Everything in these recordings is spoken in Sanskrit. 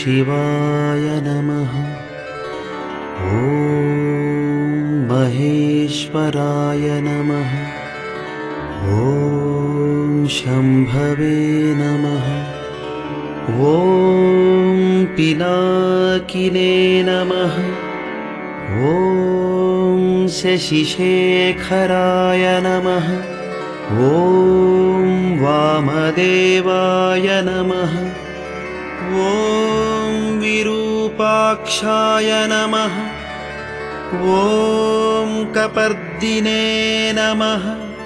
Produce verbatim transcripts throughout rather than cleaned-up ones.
शिवाय नमः। ॐ महेश्वराय नमः। ॐ शम्भवे नमः। ॐ पिनाकिने नमः। ॐ शशिशेखराय नमः। ॐ वामदेवाय नमः। ॐ विरूपाक्षाय नमः। ॐ कपर्दिने नमः।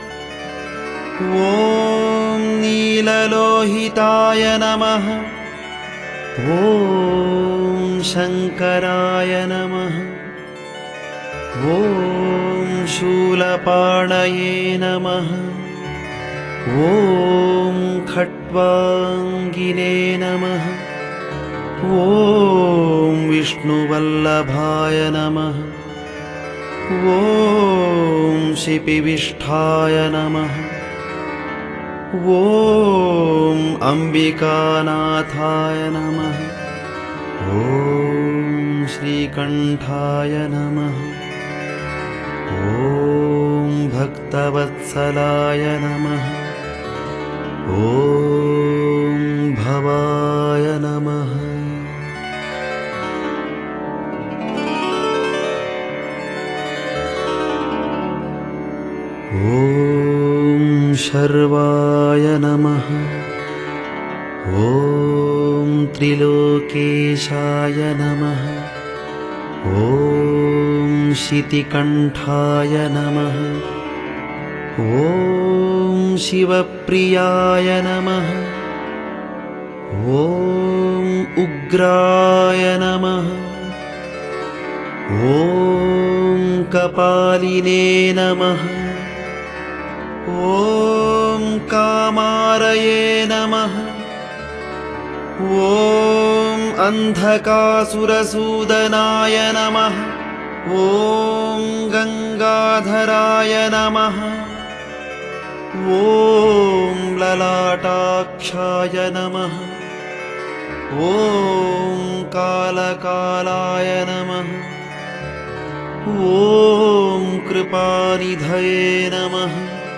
ॐ नीललोहिताय नमः। ॐ शङ्कराय नमः। ॐ शूलपाणये नमः। ॐ खट्वाङ्गिने नमः। ॐ विष्णुवल्लभाय नमः। ॐ शिपिविष्ठाय नमः। ॐ अम्बिकानाथाय नमः। ॐ श्रीकण्ठाय नमः। ॐ भक्तवत्सलाय नमः। ॐ भवाय नमः। ॐ शर्वाय नमः। ॐ त्रिलोकेशाय नमः। ॐ शितिकण्ठाय नमः। ॐ शिवप्रियाय नमः। ॐ उग्राय नमः। ॐ कपालिने नमः। ॐ कामारये नमः। ॐ अन्धकासुरसूदनाय नमः। ॐ गङ्गाधराय नमः। ॐ ललाटाक्षाय नमः। ॐ कालकालाय नमः। ॐ कृपानिधये नमः।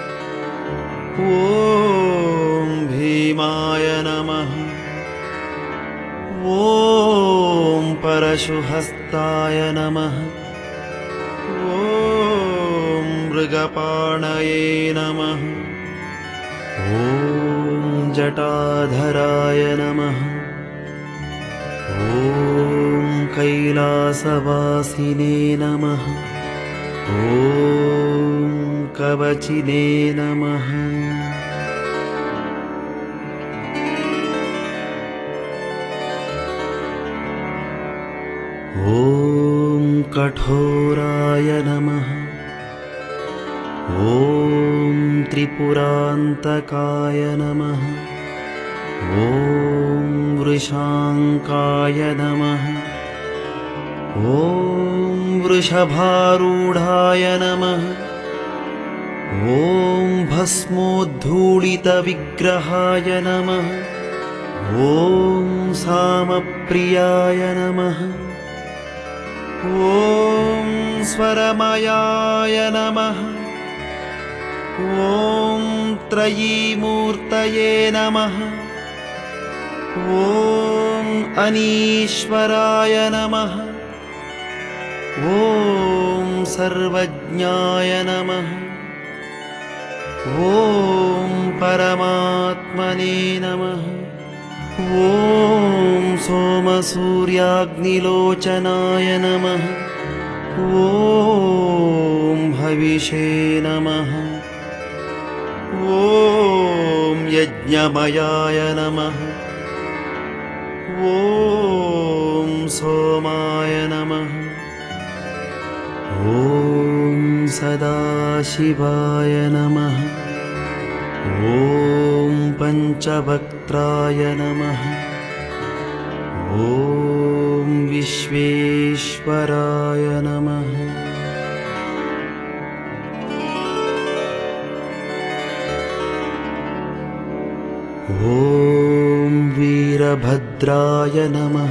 ॐ भीमाय नमः। ॐ परशुहस्ताय नमः। ॐ मृगपाणये नमः। ॐ जटाधराय नमः। ॐ कैलासवासिने नमः। ॐ कवचिने नमः। ॐ कठोराय नमः। ॐ त्रिपुरान्तकाय नमः। ॐ वृषाङ्काय नमः। ॐ वृषभारूढाय नमः। ॐ भस्मोद्धूलितविग्रहाय नमः। ॐ सामप्रियाय नमः। ॐ स्वरमयाय नमः। ॐ त्रयीमूर्तये नमः। ॐ अनीश्वराय नमः। ॐ सर्वज्ञाय नमः। ॐ परमात्मने नमः। ॐ सोमसूर्याग्निलोचनाय नमः। ॐ हविषे नमः। ॐ यज्ञमयाय नमः। ॐ सोमाय नमः। ॐ सदाशिवाय नमः। ॐ पञ्चवक्त्राय नमः। ॐ विश्वेश्वराय नमः। ॐ वीर वीरभद्राय नमः।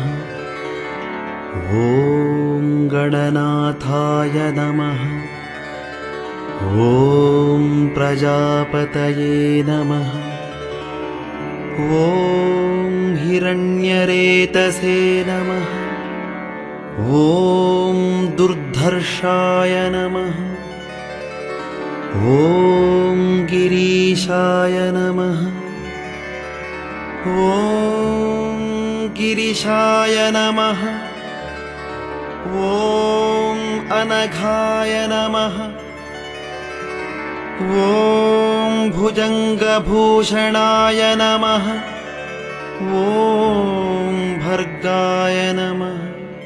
ॐ गणनाथाय नमः। ॐ प्रजापतये नमः। ॐ हिरण्यरेतसे नमः। ॐ दुर्धर्षाय नमः। ॐ गिरीशाय नमः। ॐ गिरिशाय नमः। ॐ अनघाय नमः। ॐ भुजङ्गभूषणाय नमः। ॐ भर्गाय नमः।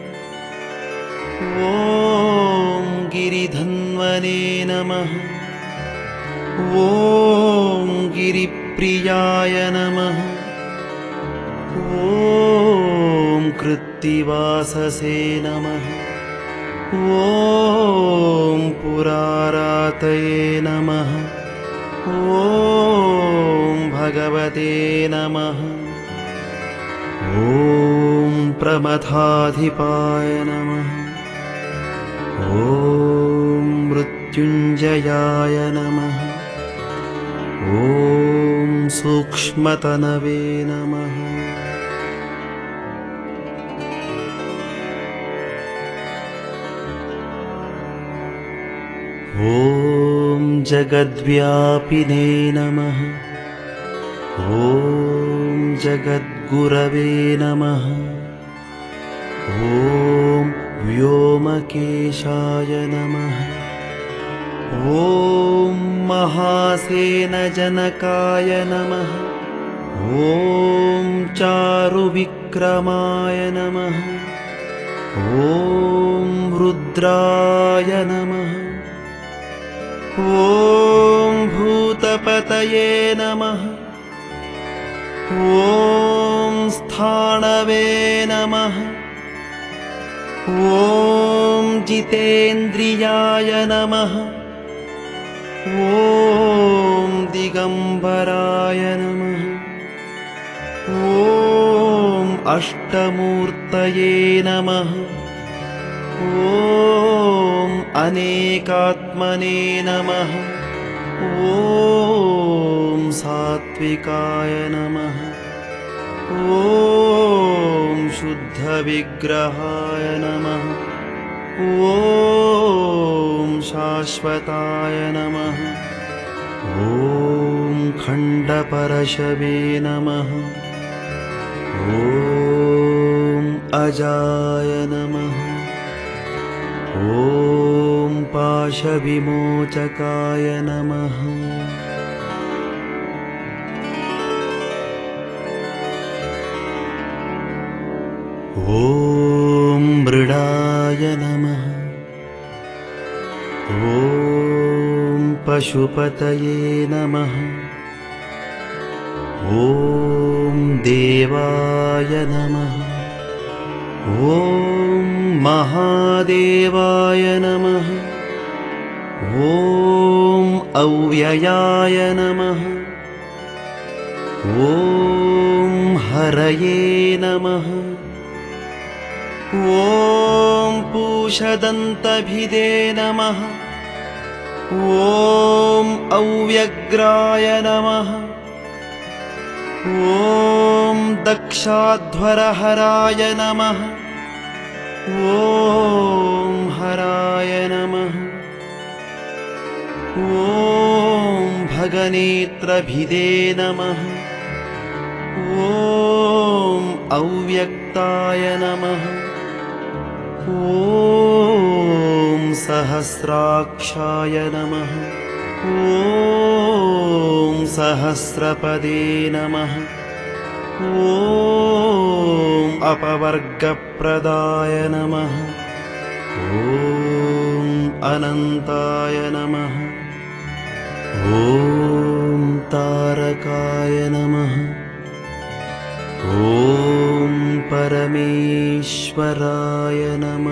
ॐ गिरिधन्वने नमः। ॐ गिरिप्रियाय नमः। ॐ कृत्तिवाससे नमः। ॐ पुरारातये नमः। ॐ भगवते नमः। ॐ प्रमथाधिपाय नमः। ॐ मृत्युञ्जयाय नमः। ॐ सूक्ष्मतनवे नमः। ॐ जगद्व्यापिने नमः। ॐ जगद्गुरवे नमः। ॐ व्योमकेशाय नमः। ॐ महासेनजनकाय नमः। ॐ चारुविक्रमाय नमः। ॐ रुद्राय नमः। ॐ भूतपतये नमः। ॐ स्थाणवे नमः। ॐ जितेन्द्रियाय नमः। ॐ दिगम्बराय नमः। ॐ अष्टमूर्तये नमः। ॐ अनेकात्मने नमः। ॐ सात्विकाय नमः। ॐ शुद्धविग्रहाय नमः। ॐ शाश्वताय नमः। ॐ खण्डपरशवे नमः। ॐ अजाय नमः। ॐ पाशविमोचकाय नमः। ॐ मृडाय नमः। ॐ पशुपतये नमः। ॐ देवाय नमः। ॐ महादेवाय नमः। ॐ अव्ययाय नमः। ॐ हरये नमः। ॐ पूषदन्तभिदे नमः। ॐ अव्यग्राय नमः। ॐ दक्षाध्वरहराय नमः। ॐ हराय नमः। ॐ भगनेत्रभिदे नमः। ॐ अव्यक्ताय नमः। ॐ सहस्राक्षाय नमः। ॐ सहस्रपदे नमः। ॐ अपवर्गप्रदाय नमः। ॐ अनन्ताय नमः। ॐ तारकाय नमः। ॐ परमेश्वराय नमः।